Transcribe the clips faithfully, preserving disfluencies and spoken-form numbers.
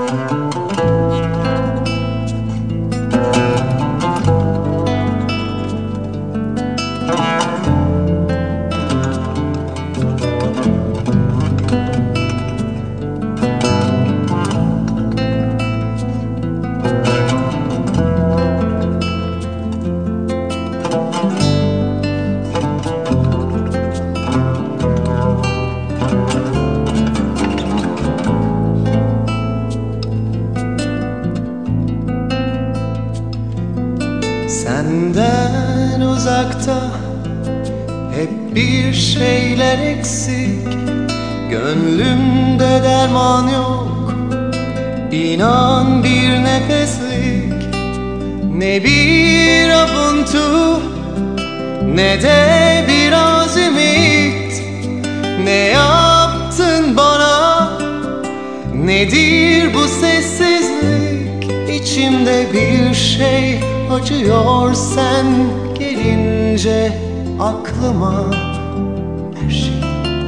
Senden uzakta hep bir şeyler eksik. Gönlümde derman yok, İnan bir nefeslik. Ne bir avuntu, ne de biraz ümit. Ne yaptın bana, nedir bu sessizlik? İçimde bir şey acıyor sen gelince aklıma her şey.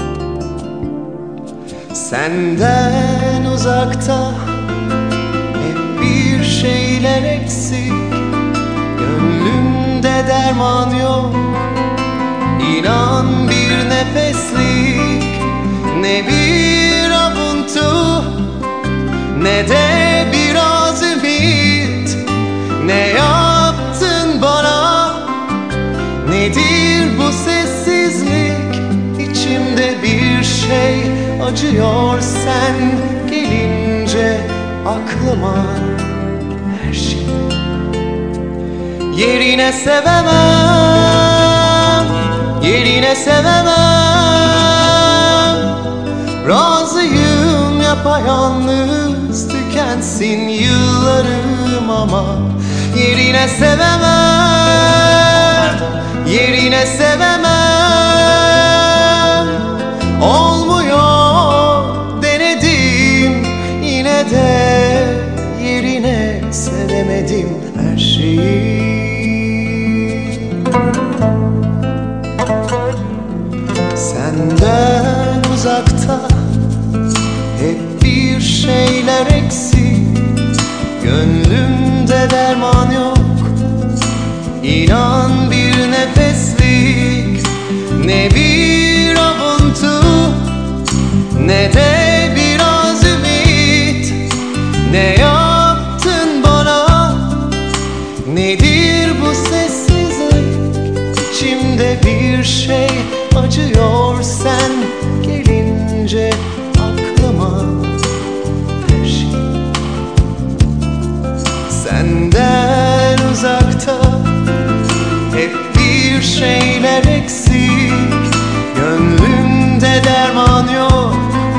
Senden uzakta hep bir şeyler eksik. Gönlümde derman yok, İnan bir nefeslik. Ne bir avuntu, ne de biraz ümit. Ne yaptın bana, nedir bu sessizlik? İçimde bir şey acıyor sen gelince aklıma her şey. Yerine sevemem, yerine sevemem. Razıyım yapayalnız tükensin yıllarım ama yerine sevemem, yerine sevemem. Olmuyor denedim, yine de yerine sevemedim her şeyi. Senden uzakta hep bir şeyler eksik. Gönlümde derman yok, İnan bir nefeslik. Ne bir avuntu, ne de biraz ümit. Ne yaptın bana, nedir bu sessizlik? İçimde bir şey acıyor sen gelince aklıma her şey. Senden uzakta hep bir şeyler eksik. Gönlümde derman yok,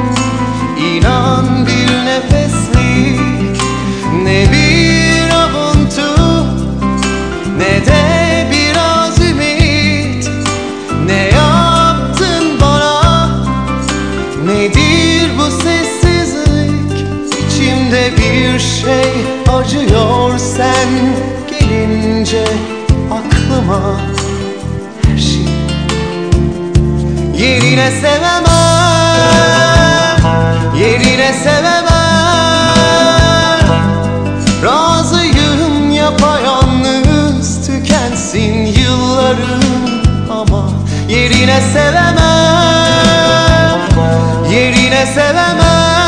İnan bir nefeslik. Ne bir avuntu, ne de biraz ümit. Ne yaptın bana, nedir bu sessizlik? İçimde bir şey acıyor sen gelince aklıma her şey. Yerine sevemem, yerine sevemem. Razıyım yapayalnız tükensin yıllarım ama yerine sevemem, yerine sevemem.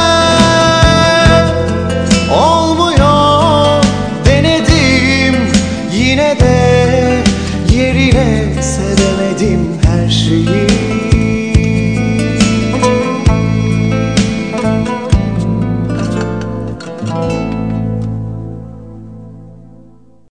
Olmuyor denedim, yine de yerine sevemedim her şeyi.